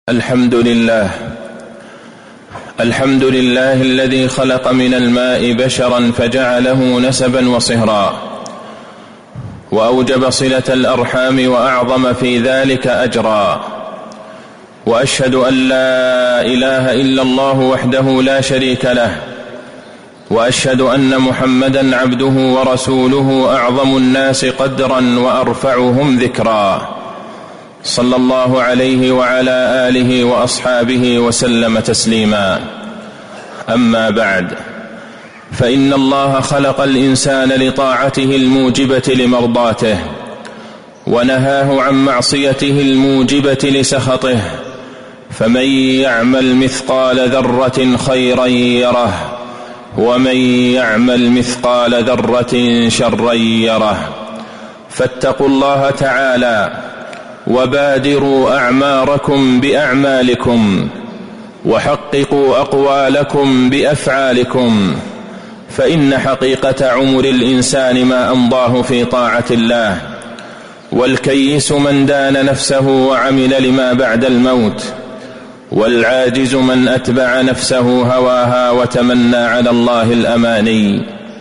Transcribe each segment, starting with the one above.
الحمد لله الذي خلق من الماء بشرا فجعله نسبا وصهرا، وأوجب صلة الأرحام وأعظم في ذلك أجرا. وأشهد أن لا إله إلا الله وحده لا شريك له، وأشهد أن محمدا عبده ورسوله أعظم الناس قدرا وأرفعهم ذكرا، صلى الله عليه وعلى آله وأصحابه وسلم تسليما. أما بعد، فإن الله خلق الإنسان لطاعته الموجبة لمرضاته، ونهاه عن معصيته الموجبة لسخطه، فمن يعمل مثقال ذرة خيرا يره، ومن يعمل مثقال ذرة شرا يره. فاتقوا الله تعالى وبادروا أعماركم بأعمالكم، وحققوا أقوالكم بأفعالكم، فإن حقيقة عمر الإنسان ما أمضاه في طاعة الله، والكيس من دان نفسه وعمل لما بعد الموت، والعاجز من أتبع نفسه هواها وتمنى على الله الأماني.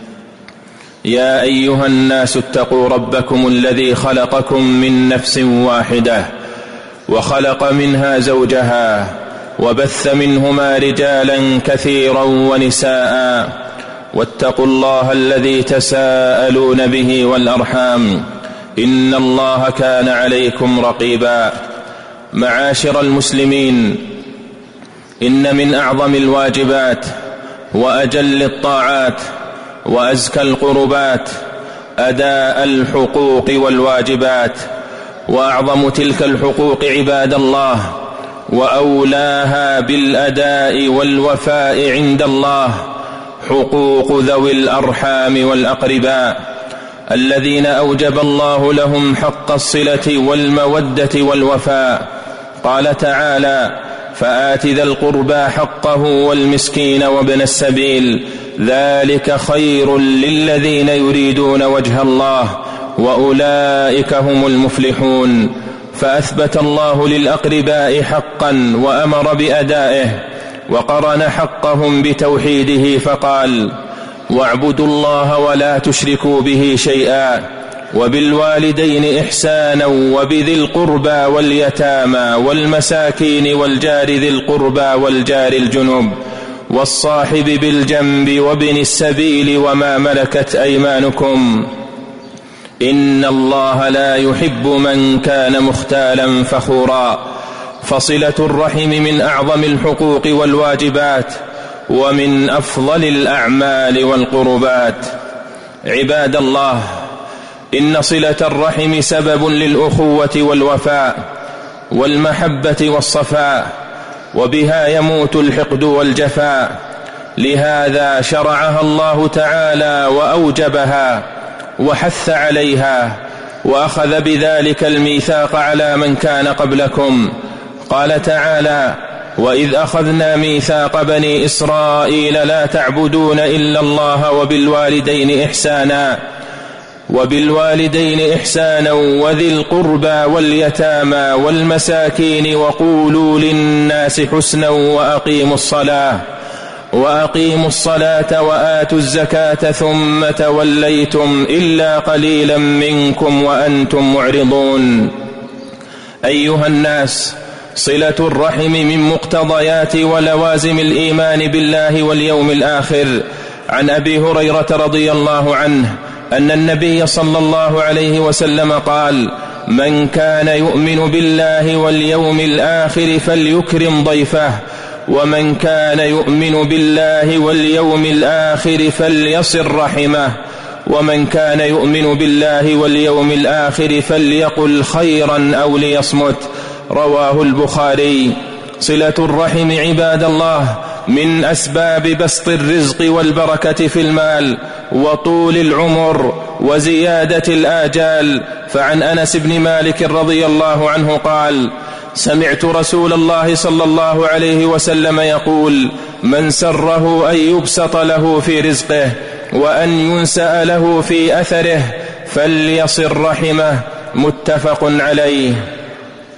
يا أيها الناس اتقوا ربكم الذي خلقكم من نفس واحدة، وخلق منها زوجها، وبث منهما رجالا كثيرا ونساء، واتقوا الله الذي تساءلون به والأرحام، إن الله كان عليكم رقيبا. معاشر المسلمين، إن من أعظم الواجبات وأجل الطاعات وأزكى القربات أداء الحقوق والواجبات، وأعظم تلك الحقوق عباد الله وأولاها بالأداء والوفاء عند الله حقوق ذوي الأرحام والأقرباء، الذين أوجب الله لهم حق الصلة والمودة والوفاء. قال تعالى: فآت ذا القربى حقه والمسكين وابن السبيل، ذلك خير للذين يريدون وجه الله، وأولئك هم المفلحون. فأثبت الله للأقرباء حقا وأمر بأدائه، وقرن حقهم بتوحيده فقال: واعبدوا الله ولا تشركوا به شيئا، وبالوالدين إحسانا، وبذي القربى واليتامى والمساكين والجار ذي القربى والجار الجنب والصاحب بالجنب وابن السبيل وما ملكت أيمانكم، إن الله لا يحب من كان مختالا فخورا. فصلة الرحم من أعظم الحقوق والواجبات، ومن أفضل الأعمال والقربات. عباد الله، إن صلة الرحم سبب للأخوة والوفاء والمحبة والصفاء، وبها يموت الحقد والجفاء. لهذا شرعها الله تعالى وأوجبها وحث عليها، وأخذ بذلك الميثاق على من كان قبلكم. قال تعالى: وإذ أخذنا ميثاق بني إسرائيل لا تعبدون إلا الله وبالوالدين إحسانا وذي القربى واليتامى والمساكين وقولوا للناس حسنا وأقيموا الصلاة وآتوا الزكاة ثم توليتم إلا قليلا منكم وأنتم معرضون. أيها الناس، صلة الرحم من مقتضيات ولوازم الإيمان بالله واليوم الآخر. عن أبي هريرة رضي الله عنه أن النبي صلى الله عليه وسلم قال: من كان يؤمن بالله واليوم الآخر فليكرم ضيفه، ومن كان يؤمن بالله واليوم الآخر فليصل رحمه، ومن كان يؤمن بالله واليوم الآخر فليقل خيرا أو ليصمت. رواه البخاري. صلة الرحم عباد الله من أسباب بسط الرزق والبركة في المال وطول العمر وزيادة الآجال. فعن أنس بن مالك رضي الله عنه قال: سمعت رسول الله صلى الله عليه وسلم يقول: من سره أن يبسط له في رزقه وأن ينسأ له في أثره فليصل رحمه. متفق عليه.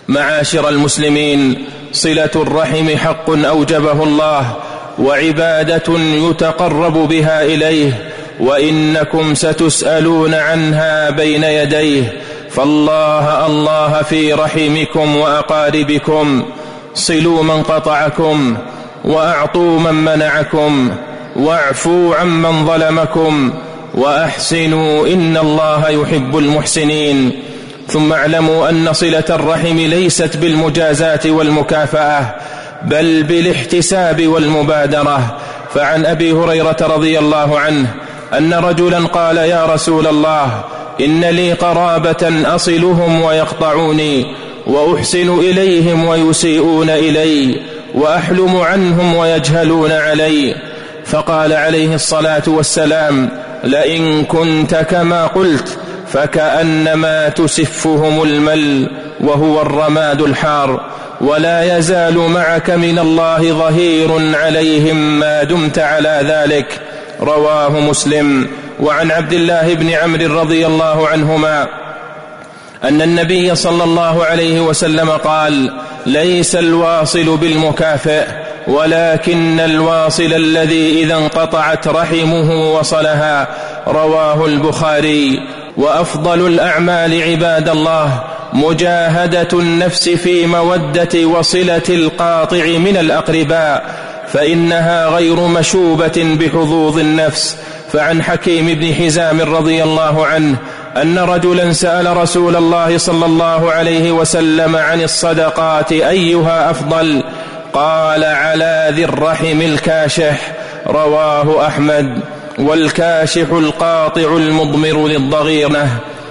معاشر المسلمين، صلة الرحم حق أوجبه الله وعبادة يتقرب بها إليه، وإنكم ستسألون عنها بين يديه، فالله الله في رحمكم وأقاربكم. صلوا من قطعكم، وأعطوا من منعكم، واعفوا عمن ظلمكم، وأحسنوا إن الله يحب المحسنين. ثم اعلموا أن صلة الرحم ليست بالمجازاة والمكافأة، بل بالاحتساب والمبادرة. فعن أبي هريرة رضي الله عنه أن رجلا قال: يا رسول الله، إن لي قرابة أصلهم ويقطعوني، وأحسن إليهم ويسيئون إلي، وأحلم عنهم ويجهلون علي. فقال عليه الصلاة والسلام: لئن كنت كما قلت فكأنما تسفهم المل وهو الرماد الحار، ولا يزال معك من الله ظهير عليهم ما دمت على ذلك. رواه مسلم. وعن عبد الله بن عمرو رضي الله عنهما أن النبي صلى الله عليه وسلم قال: ليس الواصل بالمكافئ، ولكن الواصل الذي إذا انقطعت رحمه وصلها. رواه البخاري. وأفضل الأعمال عباد الله مجاهدة النفس في مودة وصلة القاطع من الأقرباء، فإنها غير مشوبة بحظوظ النفس. فعن حكيم بن حزام رضي الله عنه أن رجلا سأل رسول الله صلى الله عليه وسلم عن الصدقات أيها أفضل؟ قال: على ذي الرحم الكاشح. رواه أحمد. والكاشح القاطع المضمر للضغينة.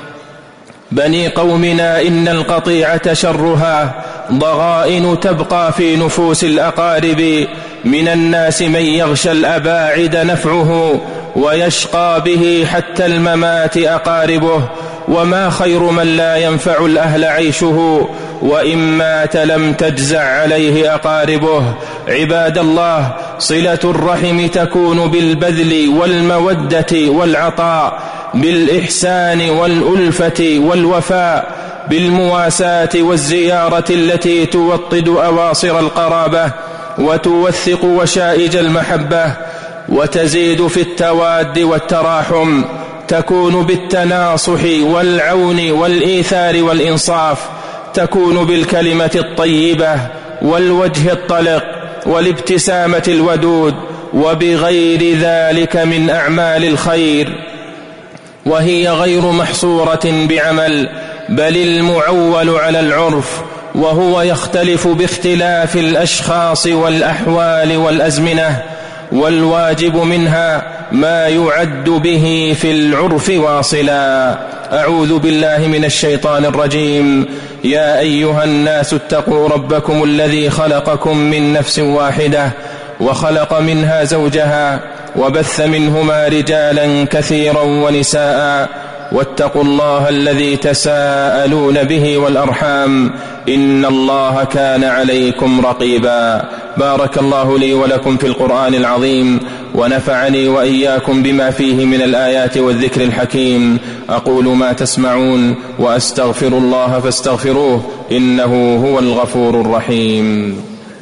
بني قومنا إن القطيعة شرها ضغائن تبقى في نفوس الأقارب، من الناس من يغشى الأباعد نفعه، ويشقى به حتى الممات أقاربه، وما خير من لا ينفع الأهل عيشه، وإن مات لم تجزع عليه أقاربه. عباد الله، صلة الرحم تكون بالبذل والمودة والعطاء، بالإحسان والألفة والوفاء، بالمواساة والزيارة التي توطد أواصر القرابة وتوثق وشائج المحبة، وتزيد في التواد والتراحم. تكون بالتناصح والعون والإيثار والإنصاف، تكون بالكلمة الطيبة والوجه الطلق والابتسامة الودود، وبغير ذلك من أعمال الخير، وهي غير محصورة بعمل، بل المعول على العرف، وهو يختلف باختلاف الأشخاص والأحوال والأزمنة، والواجب منها ما يعد به في العرف واصلا. أعوذ بالله من الشيطان الرجيم. يا أيها الناس اتقوا ربكم الذي خلقكم من نفس واحدة، وخلق منها زوجها، وبث منهما رجالا كثيرا ونساء، واتقوا الله الذي تساءلون به والأرحام، إن الله كان عليكم رقيبا. بارك الله لي ولكم في القرآن العظيم، ونفعني وإياكم بما فيه من الآيات والذكر الحكيم. أقول ما تسمعون، وأستغفر الله فاستغفروه، إنه هو الغفور الرحيم.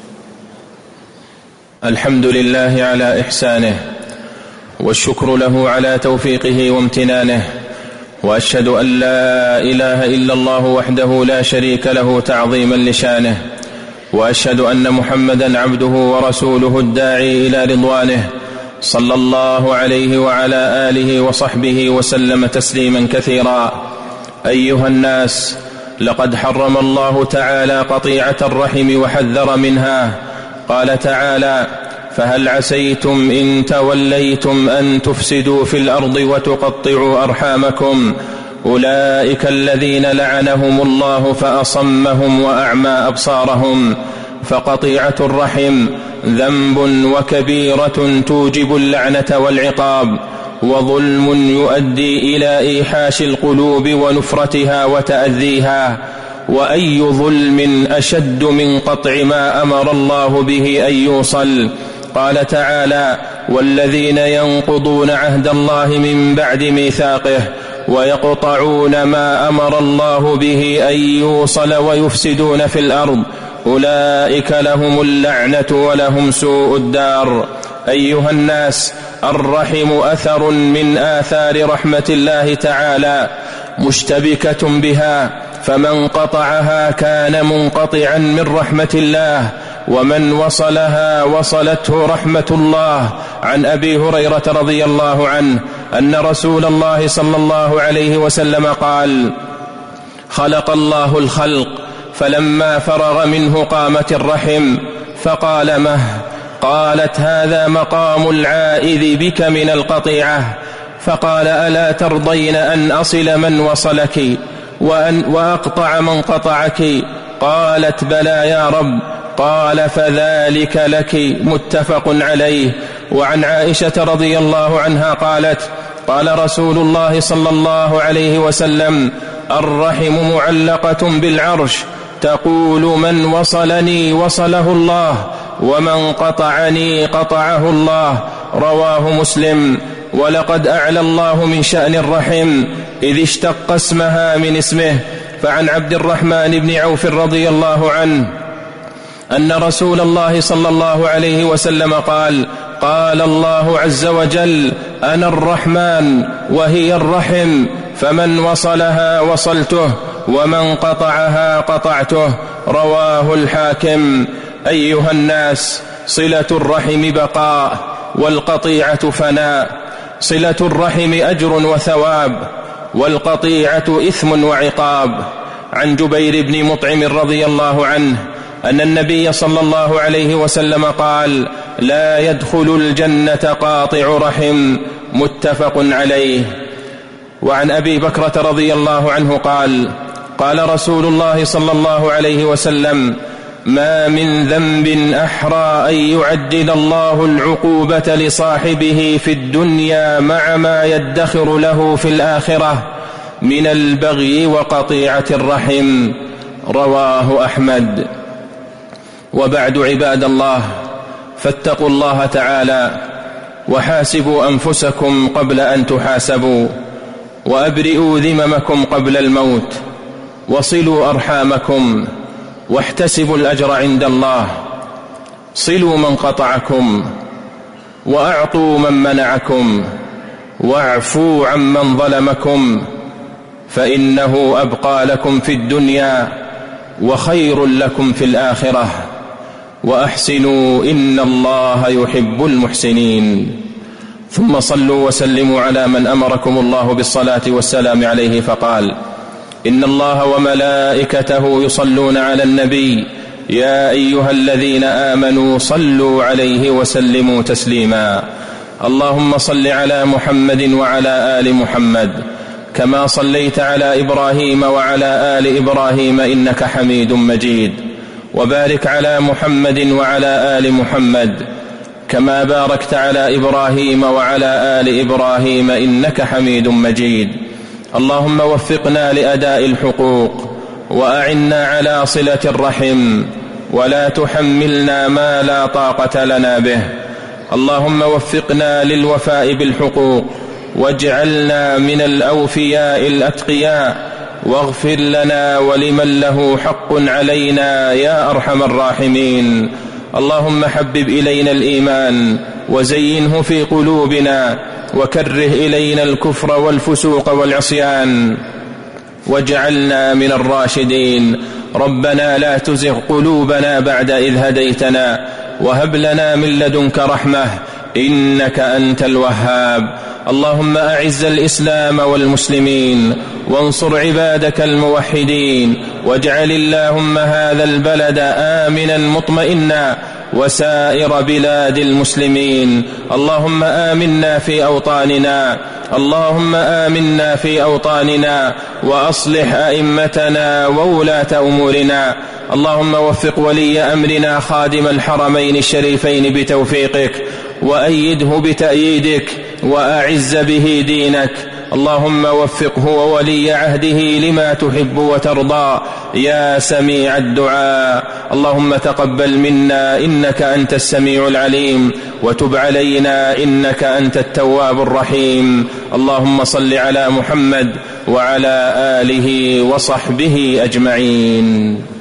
الحمد لله على إحسانه، والشكر له على توفيقه وامتنانه، وأشهد أن لا إله إلا الله وحده لا شريك له تعظيما لشانه، وأشهد أن محمدا عبده ورسوله الداعي إلى رضوانه، صلى الله عليه وعلى آله وصحبه وسلم تسليما كثيرا. أيها الناس، لقد حرم الله تعالى قطيعة الرحم وحذر منها. قال تعالى: فهل عسيتم إن توليتم أن تفسدوا في الأرض وتقطعوا أرحامكم، أولئك الذين لعنهم الله فأصمهم وأعمى أبصارهم. فقطيعة الرحم ذنب وكبيرة توجب اللعنة والعقاب، وظلم يؤدي إلى إيحاش القلوب ونفرتها وتأذيها. وأي ظلم أشد من قطع ما أمر الله به أن يوصل؟ قال تعالى: والذين ينقضون عهد الله من بعد ميثاقه ويقطعون ما أمر الله به أن يوصل ويفسدون في الأرض، أولئك لهم اللعنة ولهم سوء الدار. أيها الناس، الرحم أثر من آثار رحمة الله تعالى مشتبكة بها، فمن قطعها كان منقطعا من رحمة الله، ومن وصلها وصلته رحمة الله. عن أبي هريرة رضي الله عنه أن رسول الله صلى الله عليه وسلم قال: خلق الله الخلق فلما فرغ منه قامت الرحم فقال: مه؟ قالت: هذا مقام العائذ بك من القطيعة. فقال: ألا ترضين أن أصل من وصلك وأقطع من قطعك؟ قالت: بلى يا رب. قال: فذلك لك. متفق عليه. وعن عائشة رضي الله عنها قالت: قال رسول الله صلى الله عليه وسلم: الرحم معلقة بالعرش، تقول من وصلني وصله الله، ومن قطعني قطعه الله. رواه مسلم. ولقد أعلى الله من شأن الرحم إذ اشتق اسمها من اسمه. فعن عبد الرحمن بن عوف رضي الله عنه أن رسول الله صلى الله عليه وسلم قال: قال الله عز وجل: أنا الرحمن وهي الرحم، فمن وصلها وصلته، ومن قطعها قطعته. رواه الحاكم. أيها الناس، صلة الرحم بقاء، والقطيعة فناء. صلة الرحم أجر وثواب، والقطيعة إثم وعقاب. عن جبير بن مطعم رضي الله عنه أن النبي صلى الله عليه وسلم قال: لا يدخل الجنة قاطع رحم. متفق عليه. وعن أبي بكرة رضي الله عنه قال: قال رسول الله صلى الله عليه وسلم: ما من ذنب أحرى أن يعجل الله العقوبة لصاحبه في الدنيا مع ما يدخر له في الآخرة من البغي وقطيعة الرحم. رواه أحمد. وبعد، عباد الله، فاتقوا الله تعالى وحاسبوا أنفسكم قبل أن تحاسبوا، وأبرئوا ذممكم قبل الموت، وصلوا أرحامكم، واحتسبوا الأجر عند الله. صلوا من قطعكم، وأعطوا من منعكم، واعفوا عمن ظلمكم، فإنه أبقى لكم في الدنيا وخير لكم في الآخرة. وأحسنوا إن الله يحب المحسنين. ثم صلوا وسلموا على من أمركم الله بالصلاة والسلام عليه فقال: إن الله وملائكته يصلون على النبي، يا أيها الذين آمنوا صلوا عليه وسلموا تسليما. اللهم صل على محمد وعلى آل محمد كما صليت على إبراهيم وعلى آل إبراهيم إنك حميد مجيد، وبارك على محمد وعلى آل محمد كما باركت على إبراهيم وعلى آل إبراهيم إنك حميد مجيد. اللهم وفقنا لأداء الحقوق، وأعنا على صلة الرحم، ولا تحملنا ما لا طاقة لنا به. اللهم وفقنا للوفاء بالحقوق، واجعلنا من الأوفياء الأتقياء، واغفر لنا ولمن له حق علينا يا أرحم الراحمين. اللهم حبب إلينا الإيمان وزينه في قلوبنا، وكره إلينا الكفر والفسوق والعصيان، واجعلنا من الراشدين. ربنا لا تزغ قلوبنا بعد إذ هديتنا، وهب لنا من لدنك رحمة إنك أنت الوهاب. اللهم أعز الإسلام والمسلمين، وانصر عبادك الموحدين، واجعل اللهم هذا البلد آمنا مطمئنا، وسائر بلاد المسلمين. اللهم آمنا في أوطاننا، اللهم آمنا في أوطاننا، وأصلح أئمتنا وولاة أمورنا. اللهم وفق ولي أمرنا خادم الحرمين الشريفين بتوفيقك، وأيده بتأييدك، وأعز به دينك. اللهم وفقه وولي عهده لما تحب وترضى يا سميع الدعاء. اللهم تقبل منا إنك أنت السميع العليم، وتب علينا إنك أنت التواب الرحيم. اللهم صل على محمد وعلى آله وصحبه أجمعين.